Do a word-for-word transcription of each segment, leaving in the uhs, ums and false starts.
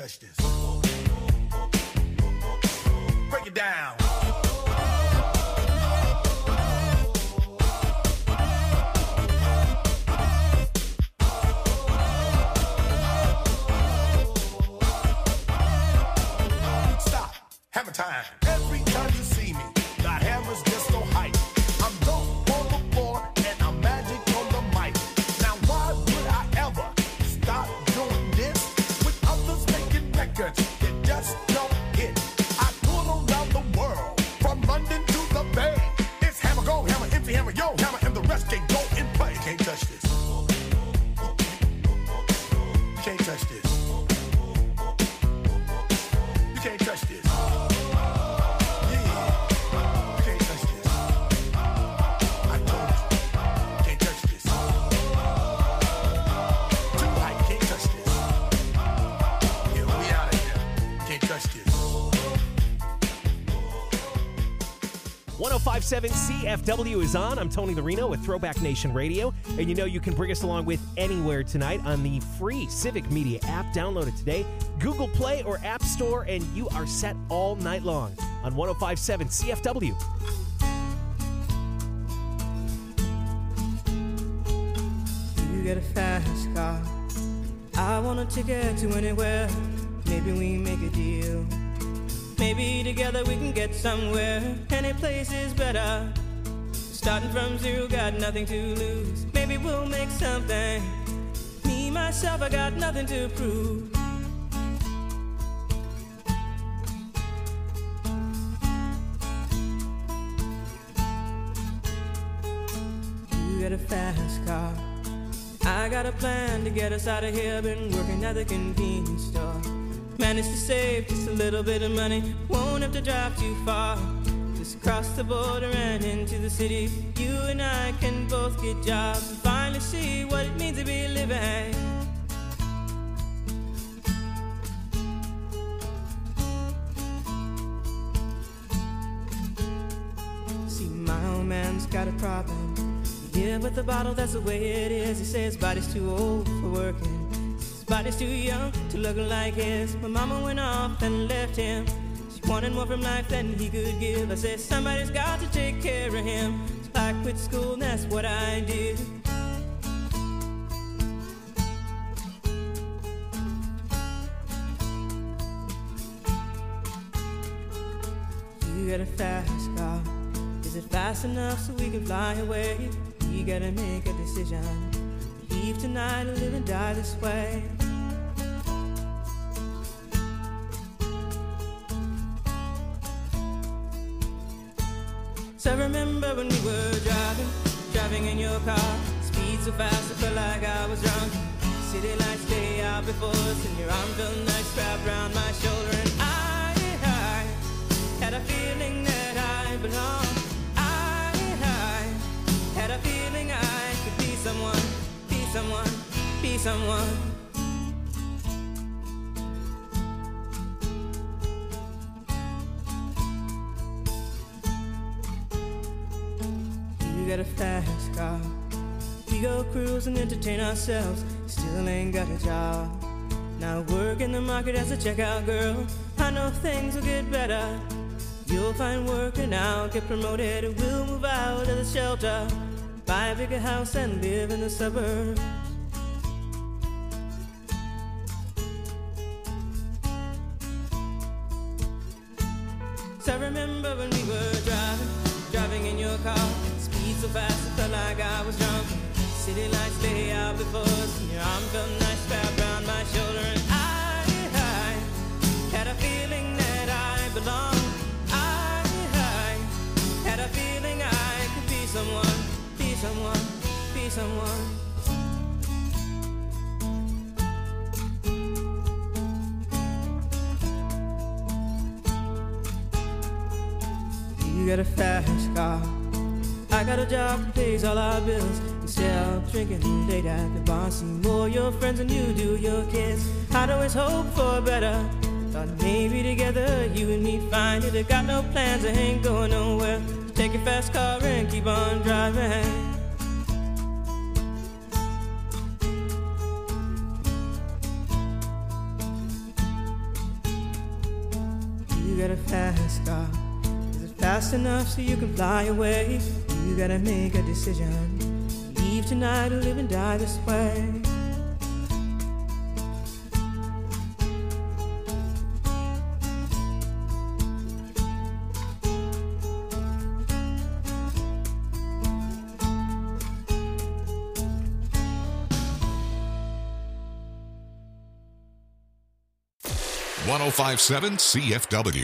touch this. Break it down. Stop. Hammer time. Every time you see me, the hammer's just so hype. I'm dope on the floor and I'm magic on the mic. Now why would I ever stop doing this? With others making records that just don't hit. I tour around the world, from London to the Bay. It's hammer go, hammer empty, hammer yo, hammer, and the rest can go and play. You can't touch this. You can't touch this. You can't touch this. one oh five point seven C F W is on. I'm Tony Larino with Throwback Nation Radio. And you know you can bring us along with Anywhere tonight on the free Civic Media app. Download it today. Google Play or App Store, and you are set all night long on one oh five point seven C F W. You get a fast car. I want a ticket to anywhere. Maybe we make a deal. Maybe together we can get somewhere. Any place is better. Starting from zero, got nothing to lose. Maybe we'll make something. Me, myself, I got nothing to prove. You got a fast car. I got a plan to get us out of here. Been working at the convenience store. Managed to save just a little bit of money. Won't have to drive too far. Just cross the border and into the city. You and I can both get jobs and finally see what it means to be living. See, my old man's got a problem. Yeah, but the bottle, that's the way it is. He says his body's too old for working. Body's too young to look like his. My mama went off and left him. She wanted more from life than he could give. I said somebody's got to take care of him. So I quit school and that's what I did. You got a fast car. Is it fast enough so we can fly away? We gotta make a decision. Leave tonight or live and die this way. So I remember when we were driving, driving in your car. Speed so fast I felt like I was drunk. City lights lay out before us, and your arm felt nice wrapped around my shoulder. And I, I had a feeling that I belonged. I, I had a feeling I could be someone. Be someone, be someone. You got a fast car. We go cruise and entertain ourselves. Still ain't got a job. Now work in the market as a checkout girl. I know things will get better. You'll find work and I'll get promoted. We'll move out of the shelter. Buy a bigger house and live in the suburbs. So I remember when we were driving, driving in your car. Speed so fast it felt like I was drunk. City lights lay out before us, and your arm felt nice wrapped around my shoulder. And I, I had a feeling that I belonged. I, I had a feeling I could be someone. Be someone, be someone. You got a fast car. I got a job that pays all our bills. Instead of drinking late at the bar, see more your friends than you do your kids. I'd always hope for better. Thought maybe together you and me find it. I got no plans, I ain't going nowhere. Take your fast car and keep on driving. got a fast car. Is it fast enough so you can fly away? You gotta make a decision. Leave tonight or live and die this way. one oh five point seven C F W.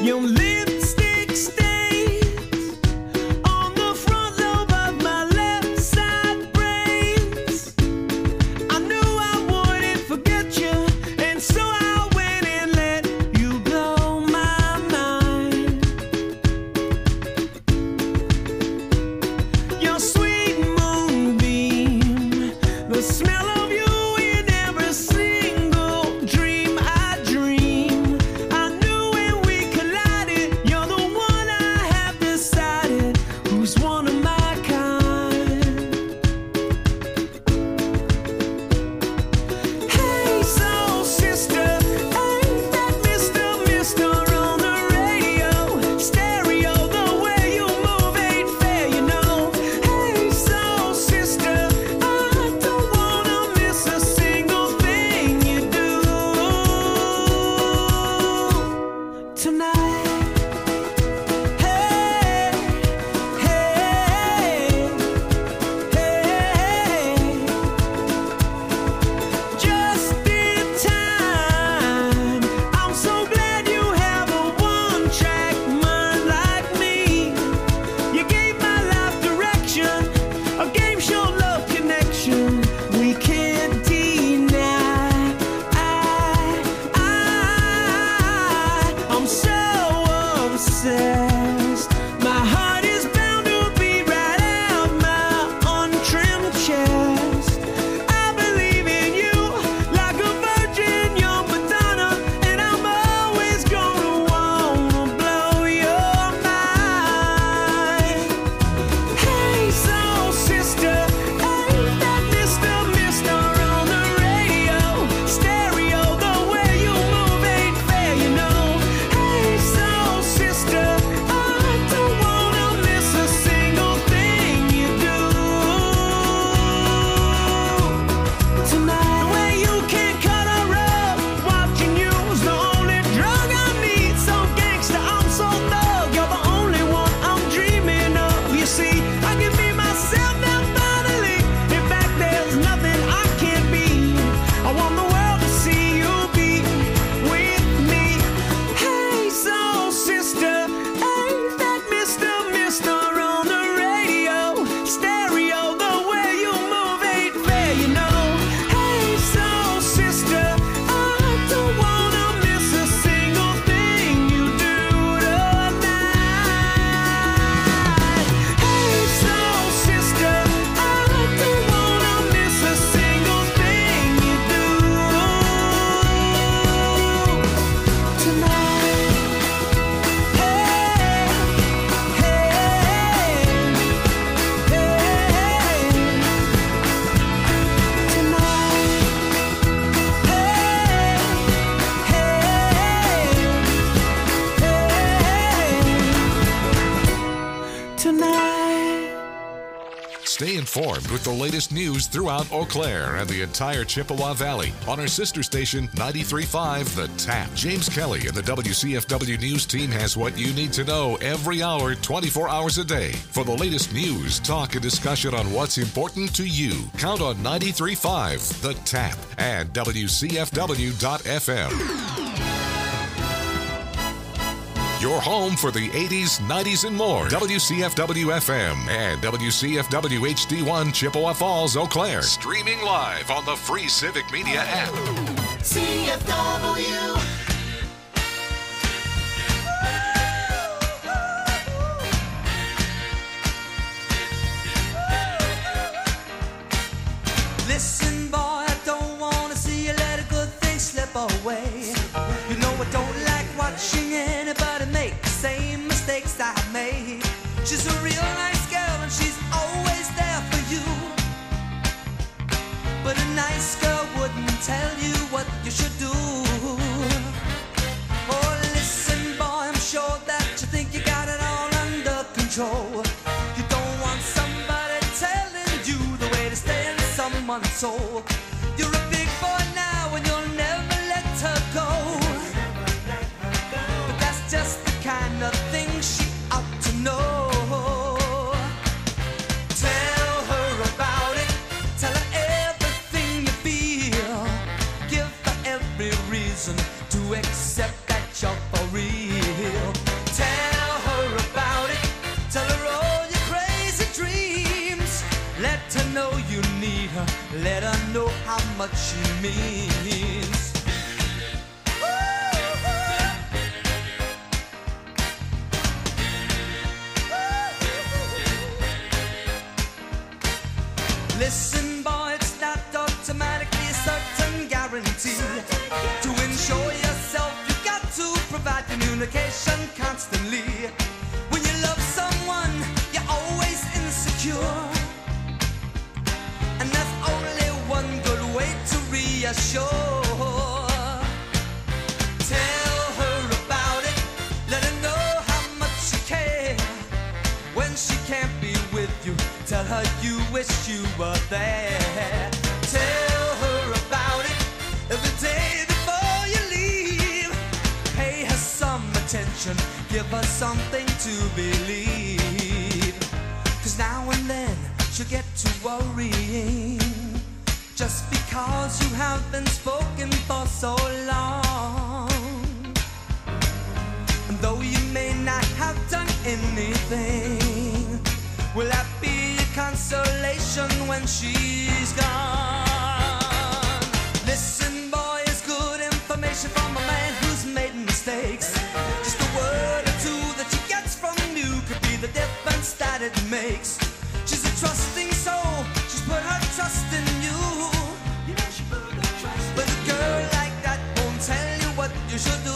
Your lipstick stains on the front lobe of my left side brains. I knew I wouldn't forget you, and so I went and let you blow my mind. Your sweet moonbeam, the smell of you in every single dream I dream. I knew when we collided, you're the one I have decided who's one of my kind. Hey, soul sister, ain't that Mister Mister on the radio? Stereo, the way you move ain't fair, you know. Hey, soul sister, I don't wanna miss a single thing you do tonight. Hey, hey, hey, just in time. I'm so glad you have a one-track mind like me. You gave my life direction, a game show love connection we can't deny. I, I, I'm so obsessed. My heart is bound to beat right out my untrimmed chest. I believe in you like a virgin young Madonna, and I'm always gonna wanna blow your mind. Hey, soul sister, ain't that Mister Mister on the radio? Stereo, the way you move ain't fair, you know. Hey, soul sister, I don't wanna miss a single thing you do tonight. The way you can cut a rug, watching you's the only drug I need. So gangsta, I'm so thug, you're the only one I'm dreaming of. You see, I can be myself now finally. In fact, there's nothing I can't be. I want the world to see you be with me. Hey, soul sister, ain't that Mister Mister on the radio? Stereo, the way you move ain't fair, you know. Hey, soul sister, I don't wanna miss a single thing you do tonight. Hey, soul sister, I don't wanna miss a single thing you do tonight. Hey, hey, hey, tonight. Hey, hey, tonight. Stay informed with the latest news throughout Eau Claire and the entire Chippewa Valley on our sister station ninety-three point five The Tap. James Kelly and the W C F W News team has what you need to know every hour, twenty-four hours a day. For the latest news, talk, and discussion on what's important to you, count on ninety-three point five The Tap and W C F W dot F M. Your home for the eighties, nineties, and more. W C F W F M and W C F W H D one Chippewa Falls, Eau Claire. Streaming live on the free Civic Media app. C F W. Listen, boy, I don't wanna see you let a good thing slip away. You know I don't like watching anybody make the same mistakes I made. She's a real nice girl and she's always there for you. But a nice girl wouldn't tell you what you should do. Oh, listen, boy, I'm sure that you think you got it all under control. You don't want somebody telling you the way to stay in someone's soul. You're a big boy now and you'll never let her go. But that's just the kind of thing she ought to know. Tell her about it. Tell her everything you feel. Give her every reason to accept that you're for real. much she means. Listen, boy, it's not automatically a certain guarantee. To ensure yourself, you got to provide communication constantly. When you love someone, you're always insecure, and that's only one good way to reassure. Tell her about it, let her know how much you care. When she can't be with you, tell her you wish you were there. Tell her about it every day before you leave. Pay her some attention, give her something to believe. Cause now and then she'll get to worrying, just because you have been spoken for so long. And though you may not have done anything, will that be a consolation when she's gone? Listen, boy, it's good information from a man who's made mistakes. Just a word or two that she gets from you could be the difference that it makes. She's a trusting soul, she's put her trust in you. You know she put her trust. But a girl like that won't tell you what you should do.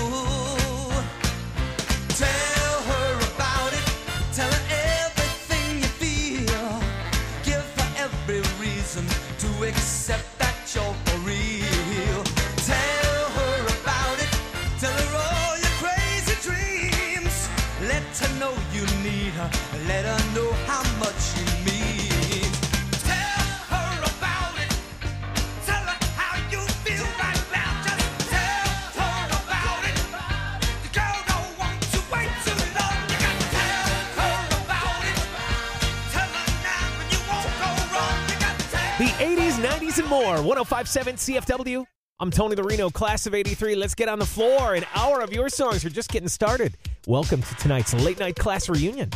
Tell her about it, tell her everything you feel. Give her every reason to accept that you're for real. Tell her about it, tell her all your crazy dreams. Let her know you need her, let her know how much she means. Tell her about it, tell her how you feel right now. Just tell her about it. The girl don't want to wait too long. You got to tell her about it. Tell her now and you won't go wrong. You got to tell The eighties, nineties, and more. one oh five point seven C F W. I'm Tony the Reno, class of eighty-three. Let's get on the floor. An hour of your songs. We're just getting started. Welcome to tonight's late night class reunion.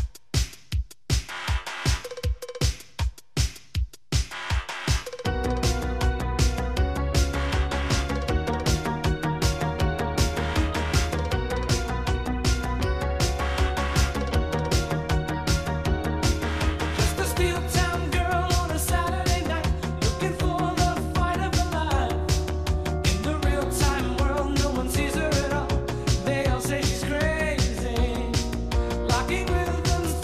Just a steel town girl on a Saturday night, looking for the fight of her life. In the real time world, no one sees her at all. They all say she's crazy, locking rhythms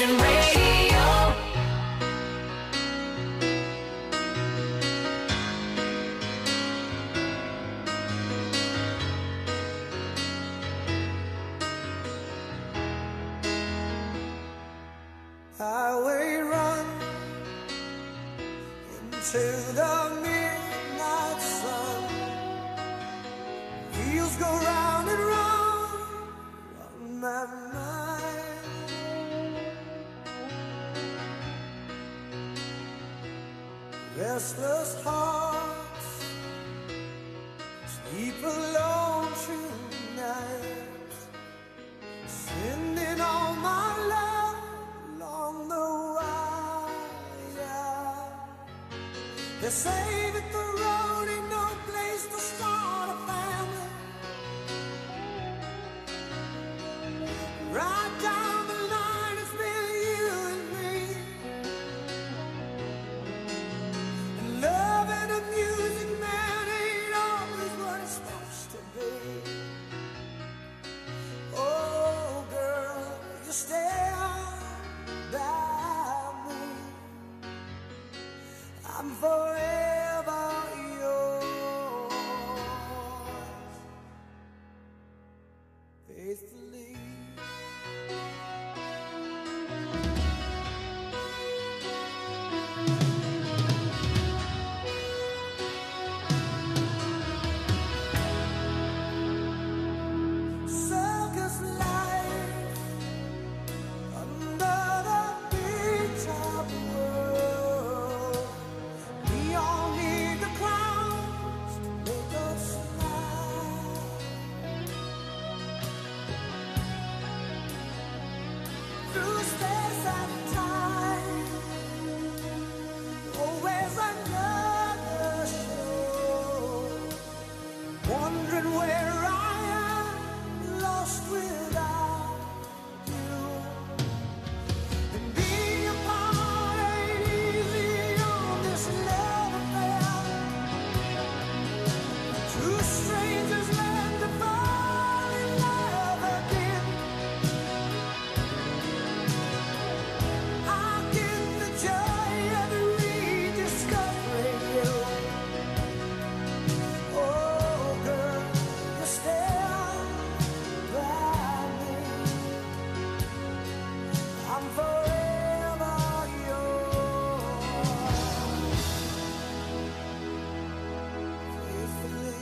Nation Radio. Highway run into the midnight sun. Wheels go round and round on my mind. Restless hearts sleep alone tonight, sending all my love along the wire. They say that the road ain't no place to start a family. Right down the line, it's been you and me. And loving a music man ain't always what it's supposed to be. Oh, girl, you stand by me. I'm forever yours, faithfully. Circus life under the big top world. We all need the clowns to make us smile. Through space and time, always another show. Wondering where I am, lost without you. And being apart ain't easy on this love affair. Two strangers learn to fall in love again. I get the joy of rediscovering you. Oh, girl, you stand by me. I'm forever yours, faithfully.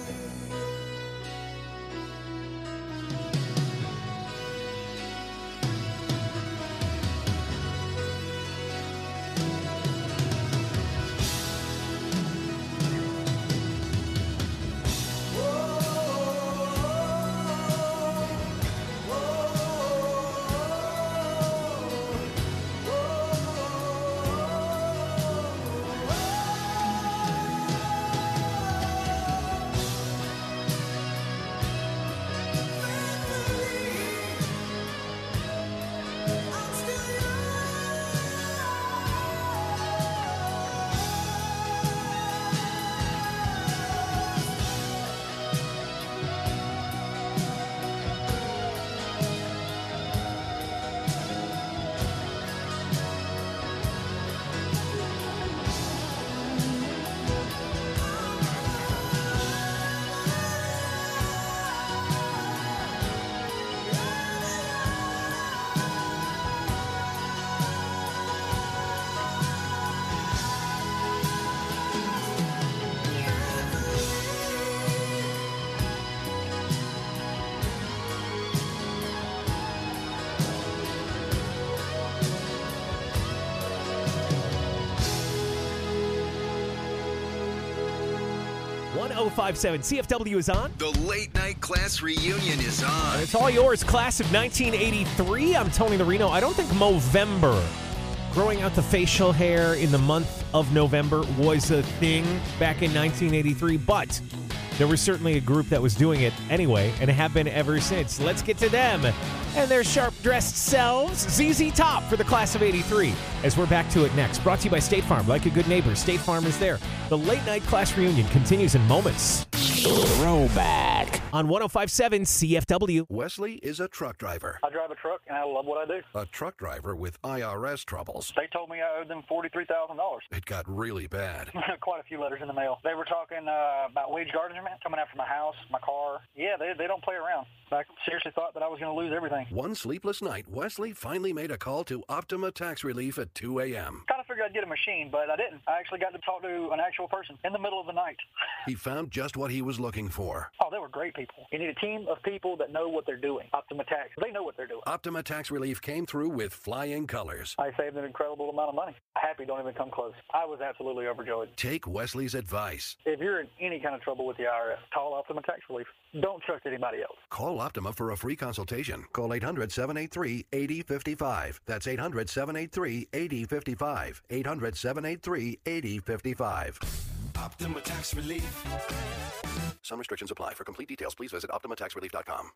I'm still one oh five seven C F W is on. The late night class reunion is on. And it's all yours, class of nineteen eighty-three. I'm Tony the Reno. I don't think Movember, growing out the facial hair in the month of November, was a thing back in nineteen eighty-three, but there was certainly a group that was doing it anyway and have been ever since. Let's get to them and their sharp-dressed selves. Z Z Top for the class of eighty-three, as we're back to it next. Brought to you by State Farm. Like a good neighbor, State Farm is there. The late night class reunion continues in moments. Throw Throwback. On one oh five point seven C F W. Wesley is a truck driver. I drive a truck, and I love what I do. A truck driver with I R S troubles. They told me I owed them forty-three thousand dollars. It got really bad. Quite a few letters in the mail. They were talking uh, about wage garnishment, coming after my house, my car. Yeah, they, they don't play around. I seriously thought that I was going to lose everything. One sleepless night, Wesley finally made a call to Optima Tax Relief at two a.m. Kind of figured I'd get a machine, but I didn't. I actually got to talk to an actual person in the middle of the night. He found just what he was looking for. Oh, they were great people. You need a team of people that know what they're doing. Optima Tax, they know what they're doing. Optima Tax Relief came through with flying colors. I saved an incredible amount of money. Happy don't even come close. I was absolutely overjoyed. Take Wesley's advice. If you're in any kind of trouble with the I R S, call Optima Tax Relief. Don't trust anybody else. Call Optima for a free consultation. Call eight hundred, seven eight three, eight zero five five. That's eight hundred, seven eight three, eight zero five five. eight hundred, seven eight three, eight zero five five. Optima Tax Relief. Some restrictions apply. For complete details, please visit optima tax relief dot com.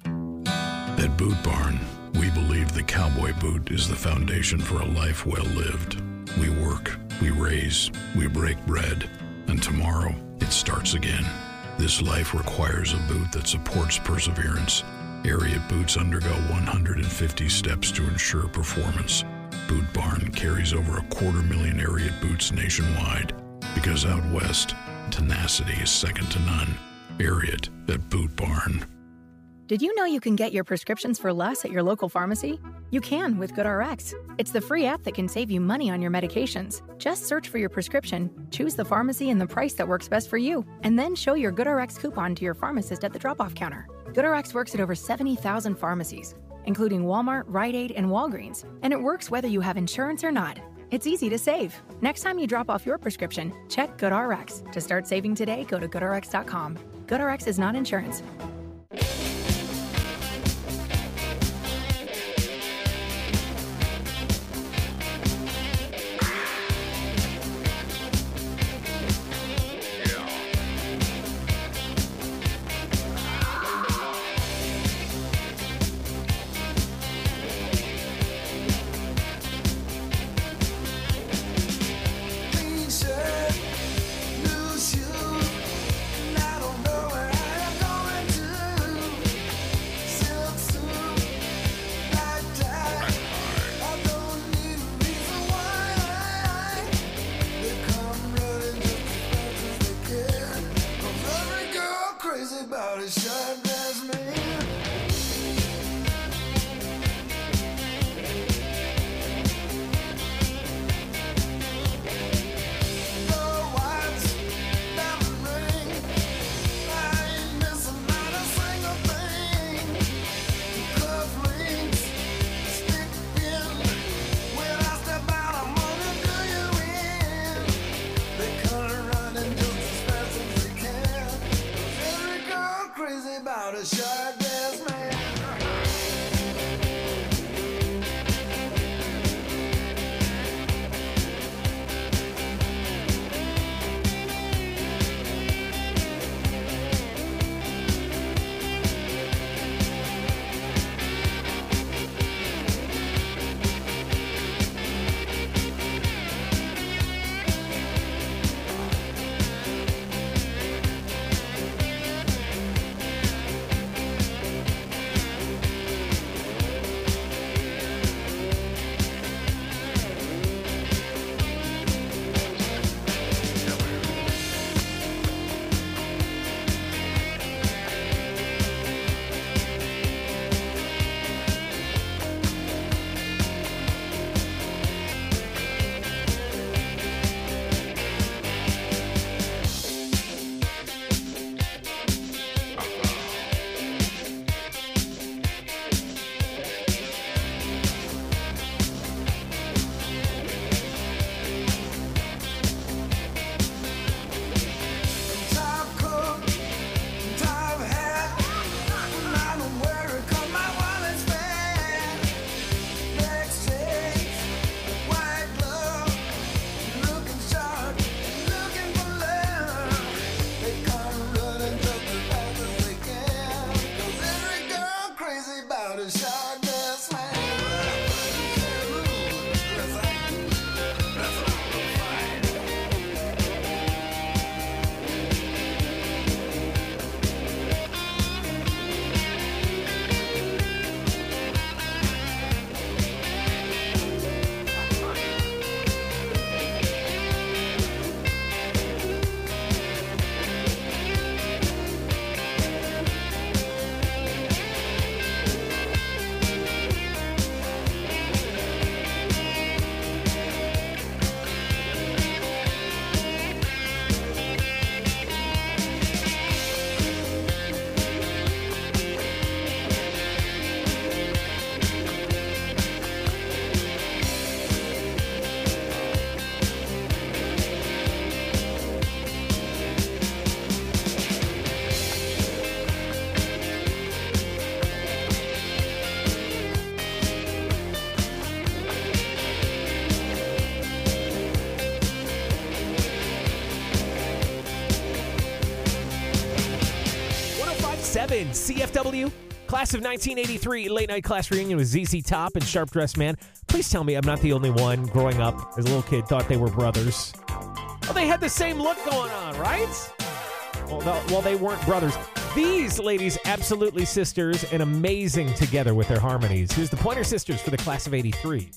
At Boot Barn, we believe the cowboy boot is the foundation for a life well lived. We work, we raise, we break bread, and tomorrow it starts again. This life requires a boot that supports perseverance. Ariat boots undergo one hundred fifty steps to ensure performance. Boot Barn carries over a quarter million Ariat boots nationwide. Because out west, tenacity is second to none. Ariat at Boot Barn. Did you know you can get your prescriptions for less at your local pharmacy? You can with GoodRx. It's the free app that can save you money on your medications. Just search for your prescription, choose the pharmacy and the price that works best for you, and then show your GoodRx coupon to your pharmacist at the drop-off counter. GoodRx works at over seventy thousand pharmacies, including Walmart, Rite Aid, and Walgreens, and it works whether you have insurance or not. It's easy to save. Next time you drop off your prescription, check GoodRx. To start saving today, go to good r x dot com. GoodRx is not insurance. seven. C F W, class of nineteen eighty-three, late night class reunion with Z Z Top and Sharp Dressed Man. Please tell me I'm not the only one growing up as a little kid thought they were brothers. Well, they had the same look going on, right? Well, no, well, they weren't brothers. These ladies, absolutely sisters and amazing together with their harmonies. Here's the Pointer Sisters for the class of eighty-three.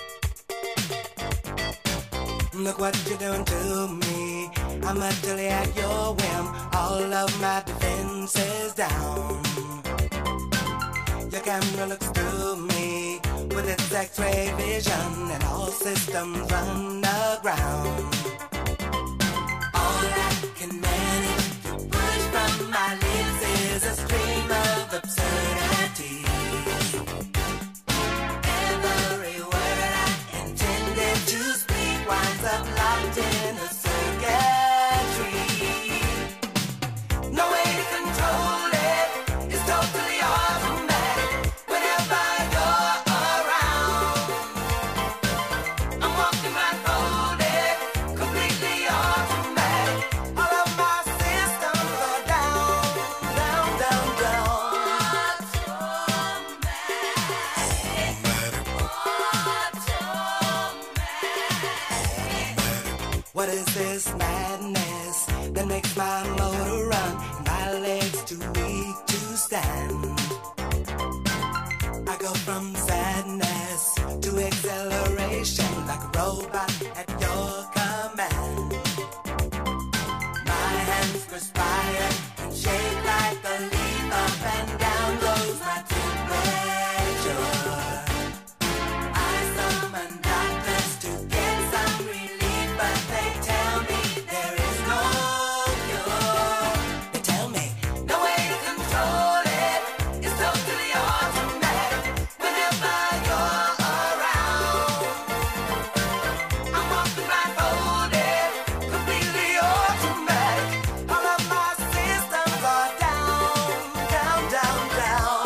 Look what you're doing to me. I'm utterly at your whim. All of my defenses down. Your camera looks through me with its X-ray vision, and all systems run aground. All I can manage to push from my lips is a stream of absurdity. Every word I intended to speak winds up locked in a circuitry. No way to control it, it's totally automatic. Whenever you're around, I'm walking blindfolded, completely automatic. All of my systems are down, down, down, down. What is this madness that makes my motor run and my legs too weak to stand? I go from sadness to acceleration like a robot at your command. My hands perspire and shake like a leaf. Up and down goes my temperature. I summon doctors to get some relief, but they tell me there is no cure. They tell me no way to control it, it's totally automatic. Whenever you're around, I'm walking blindfolded, completely automatic. All of my systems are down, down, down, down.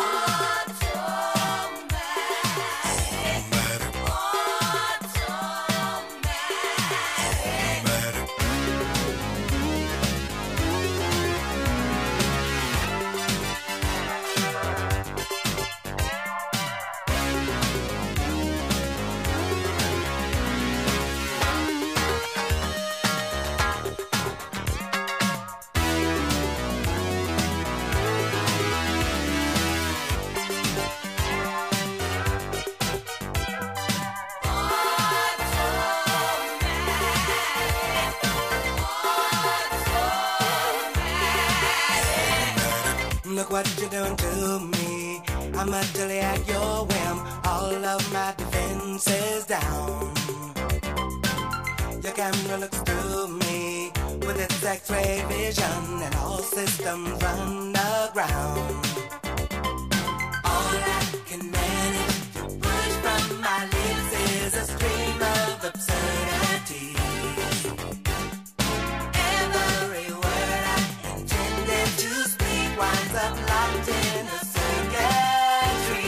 Look what you're doing to me. I'm utterly at your whim. All of my defenses down. Your camera looks through me with its X-ray vision, and all systems run aground. All I can manage to push from my lips is a stream of absurdity. Every word I intended to speak winds up locked in a circuitry.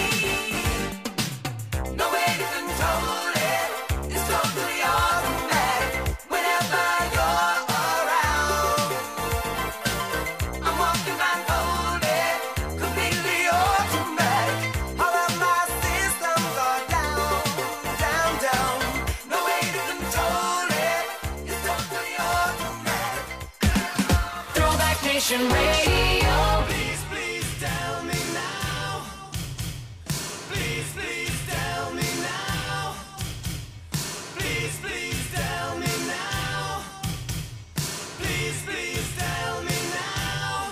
No way to control it, it's totally automatic. Whenever you're around, I'm walking blindfolded, completely automatic. All of my systems are down, down, down. No way to control it, it's totally automatic. Throwback Nation Radio. Please, please tell me now. Please, please tell me now. Please, please tell me now. Please, please tell me now.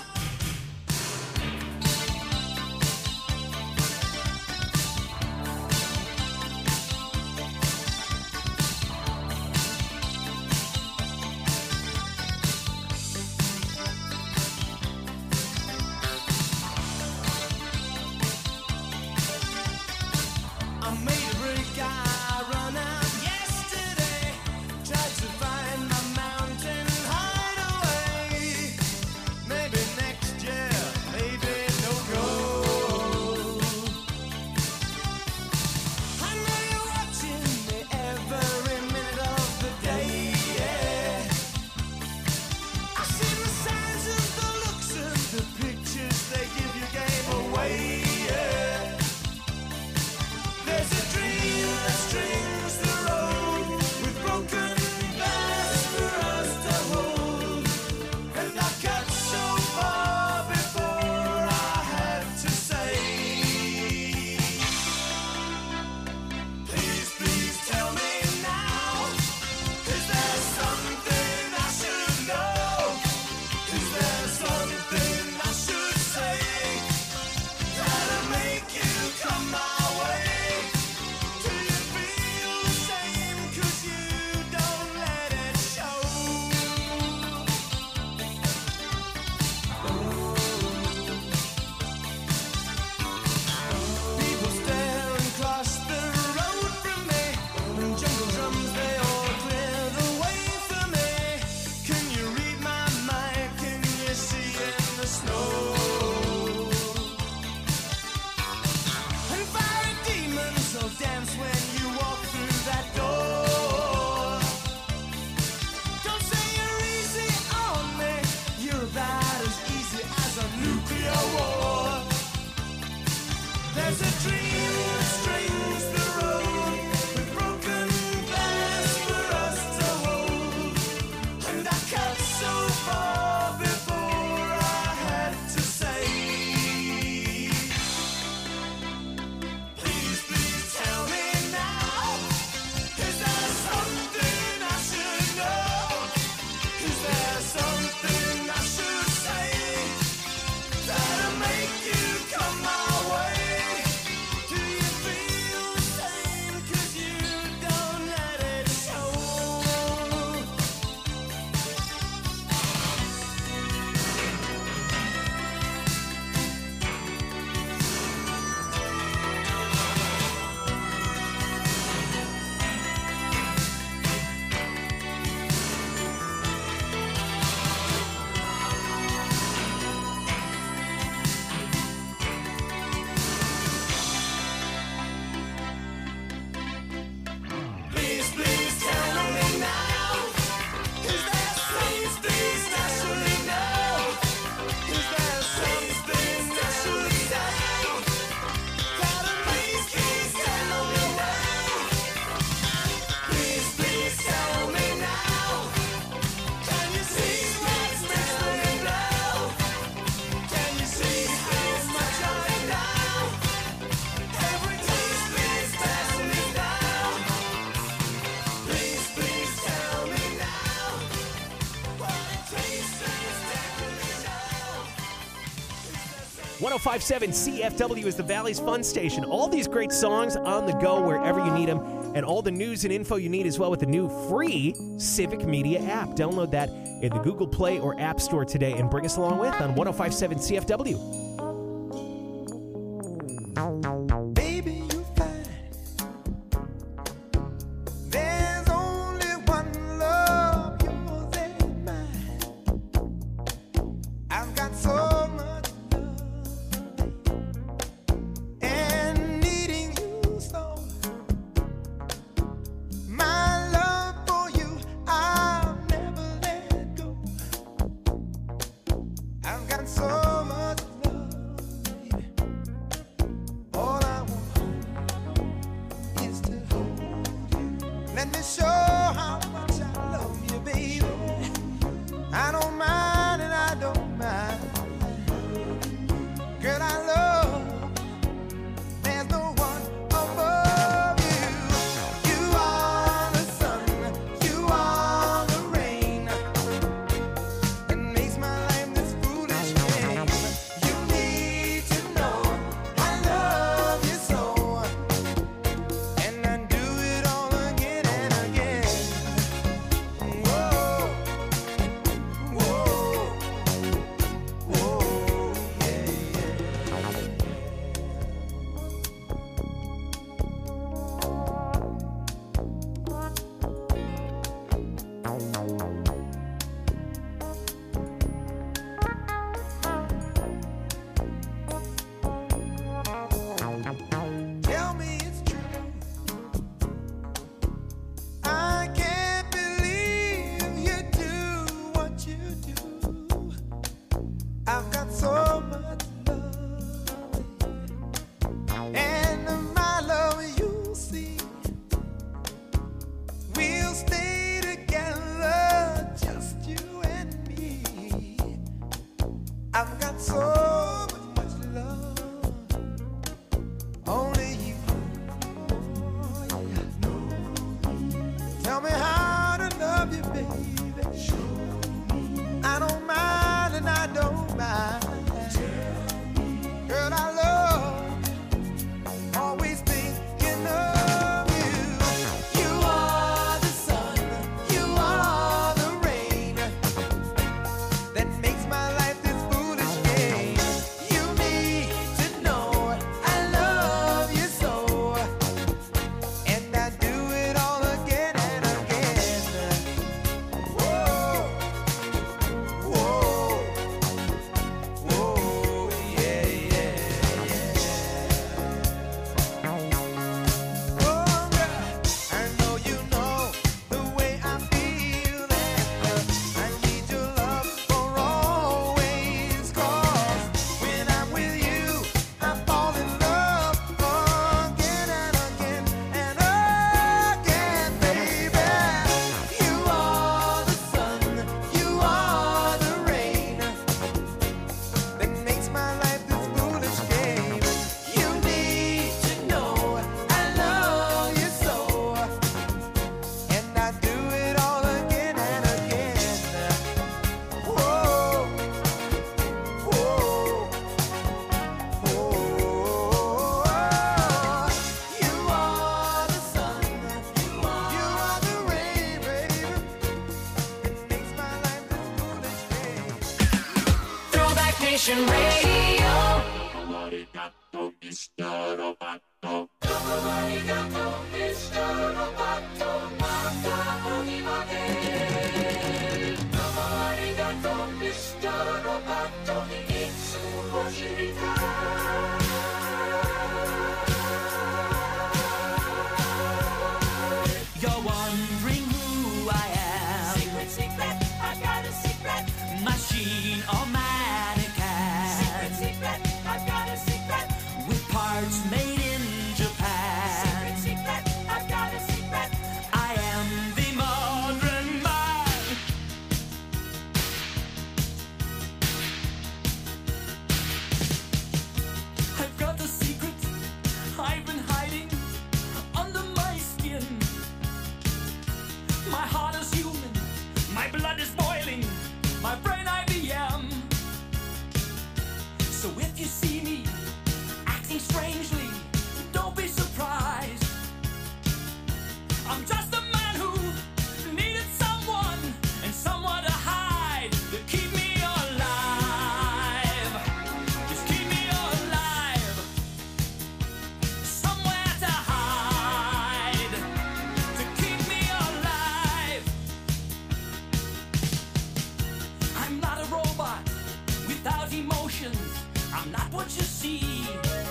oh five point seven C F W is the Valley's fun station. All these great songs on the go wherever you need them, and all the news and info you need as well with the new free Civic Media app. Download that in the Google Play or App Store today and bring us along with on one oh five point seven C F W. Baby, you fine. There's only one love, yours and mine. I've got so much love and needing you so. My love for you, I'll never let go. I've got so much love, baby. All I want is to hold you. Let me show how much I love you, baby. I don't mind and I don't mind. Girl, I love. There's no one above you. You are the sun, you are the rain that makes my life this foolish game. You need to know I love you so, and I do it all again and again. Whoa, whoa, whoa, yeah, yeah. Tell me it's true. I can't believe you do what you do. I've got so much love, and my love you see. We'll stay together, just you and me. I've got so much love. Only you. Oh, yeah. Tell me how to love you, baby. Show me. I don't mind and I don't mind. Girl, I love. Always thinking of you. You are the sun, you are the rain that makes my life this foolish game. You need to know I love you so, and I do it all again and again. Whoa, whoa, whoa, yeah, yeah, yeah. Oh, girl, I know you know the way I feel, and I need your love for always. 'Cause when I'm with you, I fall in love again and again and again, baby. You are the sun, you are the rain that makes my life this foolish game. You need to know I love you so, and I do it all again and again. Whoa, whoa, whoa. You are the sun, you are the rain, baby. It makes my life this foolish game. Throwback Nation Radio. You're wondering who I am. Secret, secret, I got a secret. Machine or mannequin. Secret, secret, I got a secret. With parts made in Japan. Secret, secret, I got a secret. I am the modern man. I'm not what you see.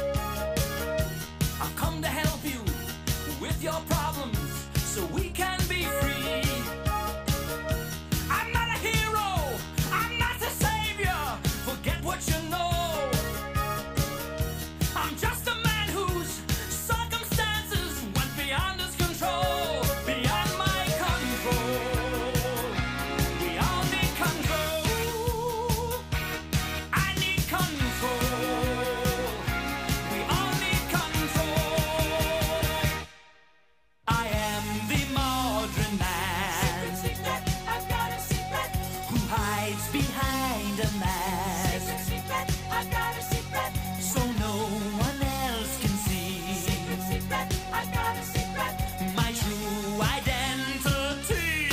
I've come to help you with your problems so we can be free. I'm not a hero, I'm not a savior, forget what you know. I'm just a man whose circumstances went beyond his control, beyond my control. We all need control. I need control. We all need control. I am the modern man. Secret, secret, I've got a secret. Who hides behind a mask. Secret, secret, I've got a secret. So no one else can see. Secret, secret, I've got a secret. My true identity.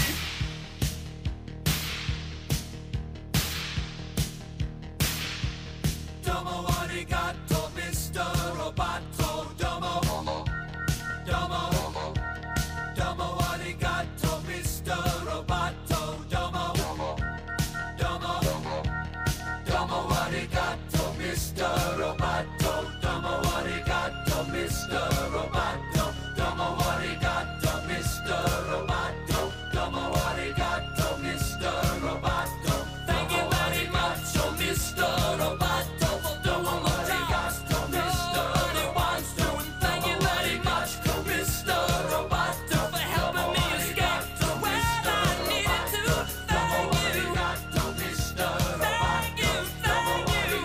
Domo arigato, Mister Roboto. Domo. Domo. Domo arigato, Mister Roboto. Domo. Domo. Domo arigato, Mister Roboto. Domo arigato, Mister Roboto. Domo arigato, Mister Roboto. Domo arigato, Mister Roboto. Thank you very much, oh Mister Roboto, for doing what I asked, oh Mister Roboto. Thank you very much, Mister Roboto, for helping me escape to where I needed to. Thank you. Thank you, thank you.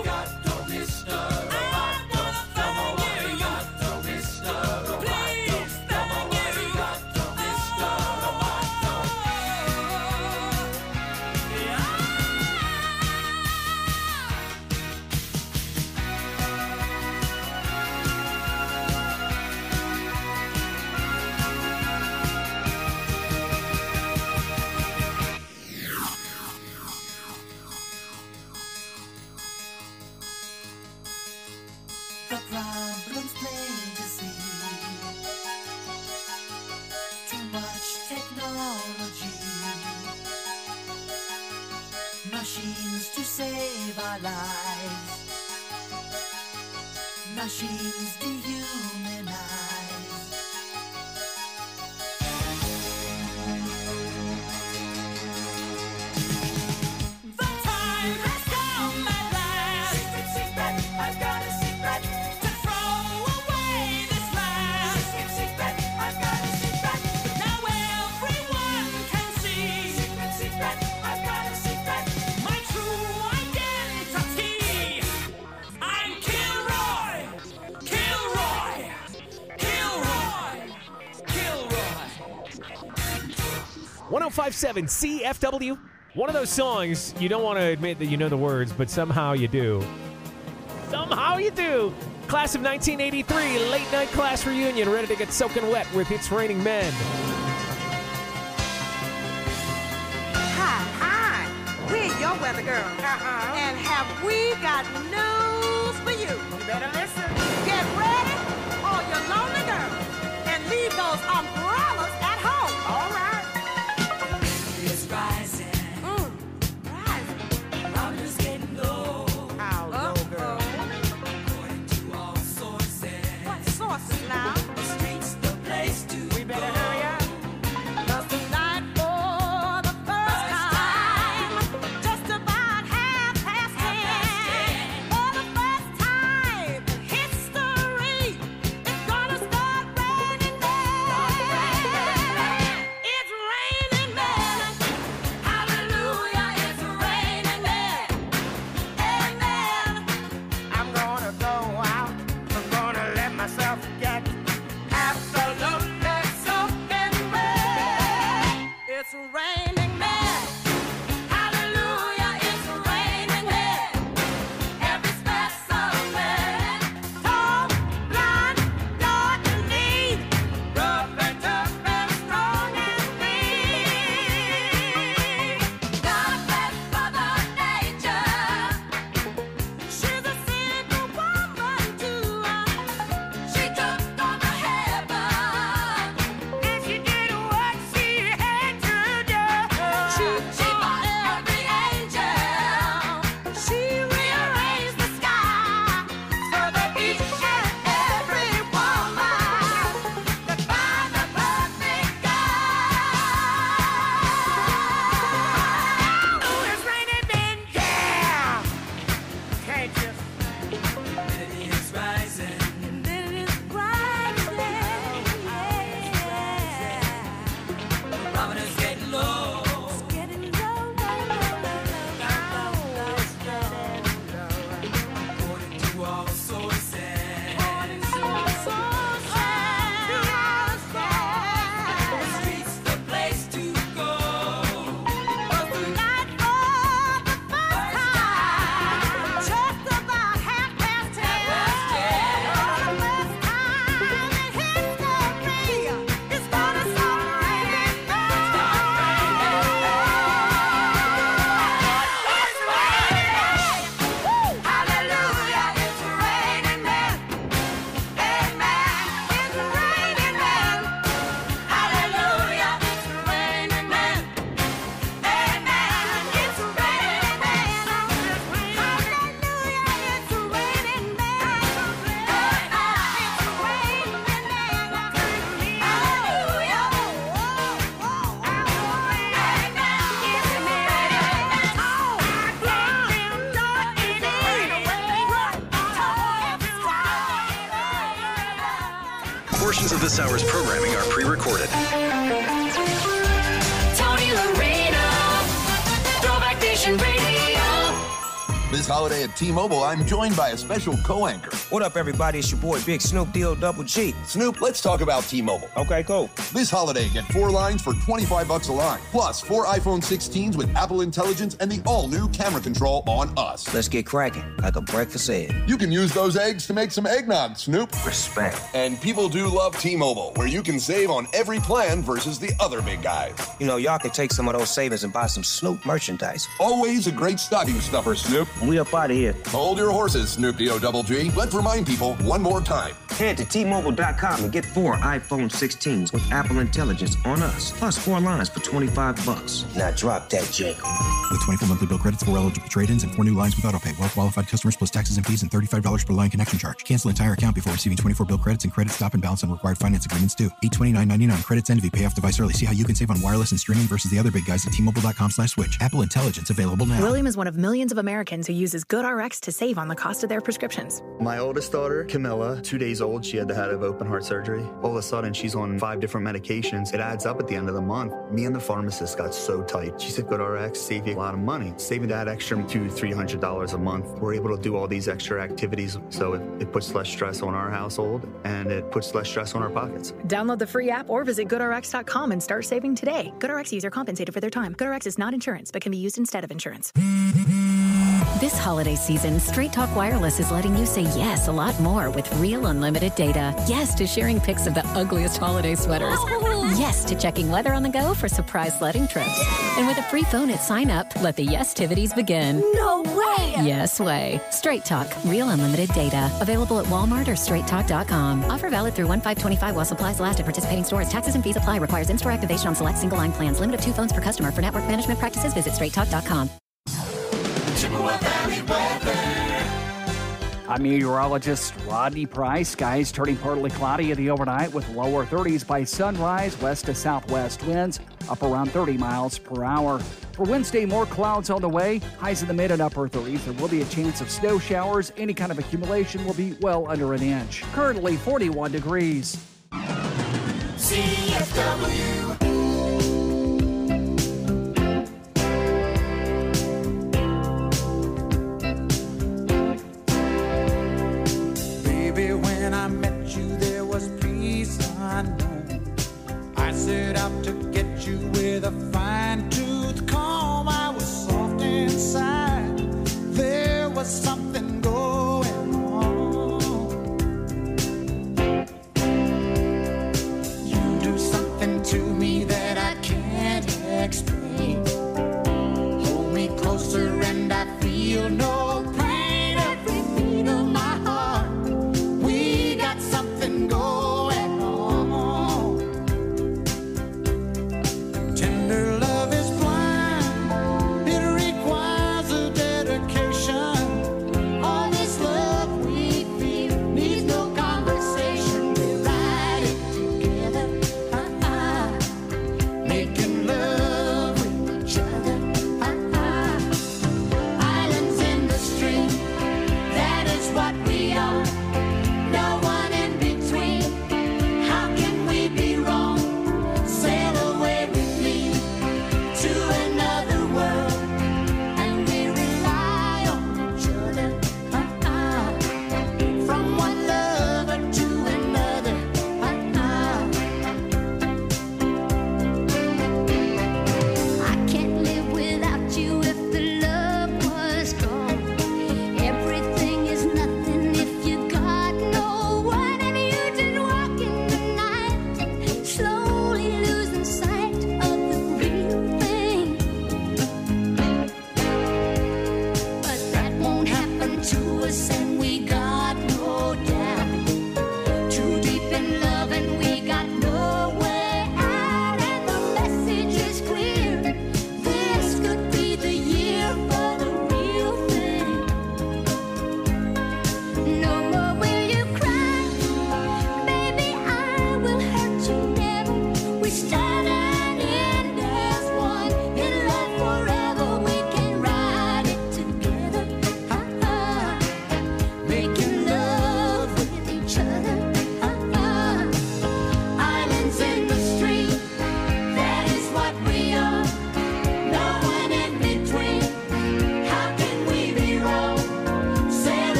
I wanna thank you. Please, thank you. The problem's plain to see. Too much technology. Machines to save our lives. Machines dehumanize. The time has come at last. Secret, secret, I've got a secret. To throw away this mask. Secret, secret, I've got a secret. Now everyone can see. Secret, secret, I've got a secret. My true identity. I'm Kilroy. Kilroy. Kilroy. Kilroy. ten fifty-seven C F W. One of those songs you don't want to admit that you know the words, but somehow you do. Somehow you do. Class of nineteen eighty-three, late night class reunion, ready to get soaking wet with It's Raining Men. Hi, hi. We're your weather girls. Uh-huh. And have we got news for you? You better listen. Get ready, all you lonely girls, and leave those umbrellas at home. All right. It's rising. Mm, rising. I'm just getting low. How low, girl? According to all sources. What sources now? The street's the place to We better go. hurry up. 'Cause tonight, for the first time, just about half past ten, for the Portions of this hour's programming are pre-recorded. Tony Lorena, Throwback Nation Radio. This holiday at T-Mobile, I'm joined by a special co-anchor. What up, everybody? It's your boy, Big Snoop D O Double G. Snoop, let's talk about T-Mobile. Okay, cool. This holiday, get four lines for twenty-five bucks a line. Plus, four iPhone sixteens with Apple Intelligence and the all-new camera control on us. Let's get cracking, like a breakfast egg. You can use those eggs to make some eggnog, Snoop. Respect. And people do love T-Mobile, where you can save on every plan versus the other big guys. You know, y'all can take some of those savings and buy some Snoop merchandise. Always a great stocking stuffer, Snoop. We up out of here. Hold your horses, Snoop D O Double G. Let's remind people one more time. Head to T Mobile dot com and get four iPhone sixteens with Apple Intelligence on us, plus four lines for twenty-five bucks. Now drop that jingle. With twenty-four monthly bill credits, four eligible trade-ins, and four new lines with autopay. Well-qualified customers plus taxes and fees and thirty-five dollars per line connection charge. Cancel entire account before receiving twenty-four bill credits and credit stop and balance on required finance agreements due. eight twenty-nine ninety-nine. Credits end if you pay off device early. See how you can save on wireless and streaming versus the other big guys at T Mobile dot com slash switch. Apple Intelligence available now. William is one of millions of Americans who uses GoodRx to save on the cost of their prescriptions. My oldest daughter, Camilla, two days old, she had to have open heart surgery. All of a sudden, she's on five different medications. It adds up at the end of the month. Me and the pharmacist got so tight. She said, GoodRx, save you a lot of money. Saving that extra two, three hundred dollars a month. We're able to do all these extra activities, so it, it puts less stress on our household, and it puts less stress on our pockets. Download the free app or visit good R X dot com and start saving today. GoodRx user compensated for their time. GoodRx is not insurance, but can be used instead of insurance. This holiday season, Straight Talk Wireless is letting you say yes a lot more with real unlimited data. Yes to sharing pics of the ugliest holiday sweaters. Yes to checking weather on the go for surprise sledding trips. And with a free phone at sign up, let the yes-tivities begin. No way! Yes way. Straight Talk, real unlimited data. Available at Walmart or straight talk dot com. Offer valid through one five twenty-five while supplies last at participating stores. Taxes and fees apply. Requires in-store activation on select single line plans. Limit of two phones per customer. For network management practices, visit straight talk dot com. Chippewa Valley weather. I'm meteorologist Rodney Price. Skies turning partly cloudy in the overnight with lower thirties by sunrise. West to southwest winds up around thirty miles per hour. For Wednesday, more clouds on the way. Highs in the mid and upper thirties. There will be a chance of snow showers. Any kind of accumulation will be well under an inch. Currently forty-one degrees. C F W. I met you, there was peace unknown. I set out to get you with a fine-tooth comb. I was soft inside. There was something